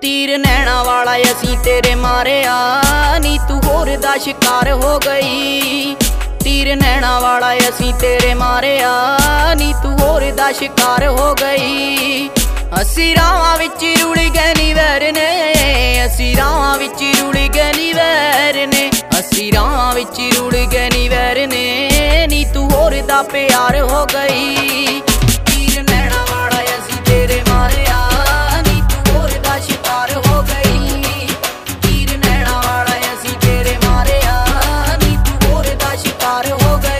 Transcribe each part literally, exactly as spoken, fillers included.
तीर नैना वाला असी तेरे मारिया नी तू होर दा शिकार हो गई। तीर नैना वाला असी तेरे मारिया नी तू होर दा शिकार हो गई। असी रावां विच रुड़ गए नी वैर ने, असी रावां विच रुड़ गए नी वैर ने, असी रावां विच रुड़ गए नी वैर ने नी तू होर दा प्यार हो गई। तीर नैना वाला असी तेरे मारिया नी तू होर दा शिकार हो गई। तीर नैना वाला असी तेरे मारिया नी तू होर दा शिकार हो गई।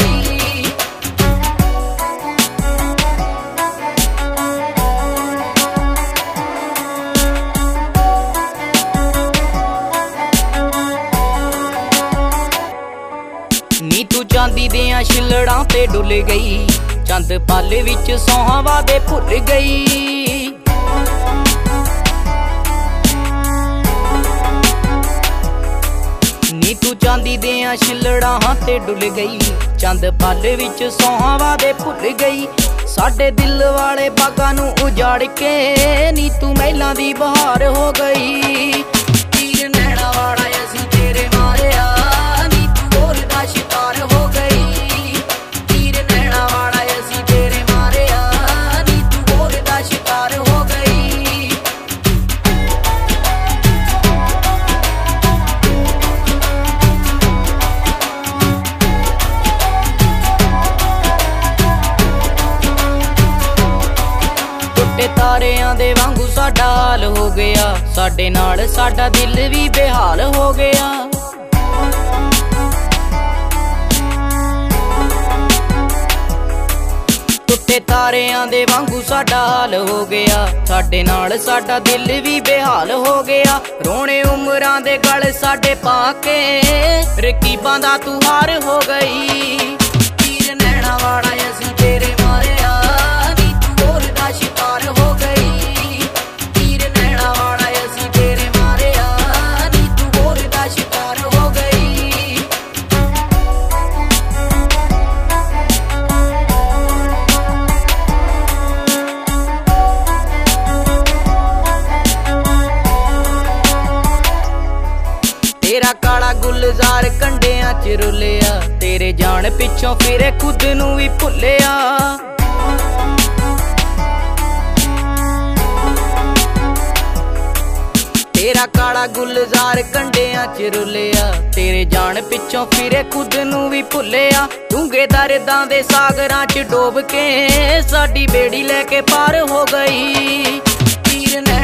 नी तू चांदी दियां छिलड़ां ते डुल गई, चंद पल विच सौहां वादे भुल गई। नी तू चांदी दियां छिलड़ां ते डुल गई, चंद पल विच सौहां वादे भुल गई। साडे दिल वाले बागां नूं उजाड़ के नी तू महलां दी बहार हो गई। तीर नैना वाला असीं तेरे मारिया नी तू होर दा शिकार हो गई। तीर नैना वाला असीं तेरे मारिया नी तू होर दा शिकार हो गई। टुटे तारियां दे वांगू साडा हाल हो गया, साडे नाल साडा दिल भी बेहाल हो गया। टुटे तारियां दे वांगू साडा हाल हो गया, साडे नाल साडा दिल भी बेहाल हो गया। रोने उमरां दे गल साडे पाके रकीबां दा तू हार हो गई। तीर नैना वाला असीं तेरे मारिया नी तू होर दा शिकार हो गई। तीर नैना वाला असीं तेरे मारिया नी तू होर दा शिकार हो गई। तेरा काला गुलजार कंडियां च रुलिया, तेरे जान पिछों फिरे खुद नू भी भुलिया। तेरा काला गुलजार कंडियां च रुलिया, तेरे जान पिछों फिरे खुद नू भी भुलिया। डूंगे दर्दां दे सागरां च डोब के साडी बेड़ी लेके पार हो गई। तीर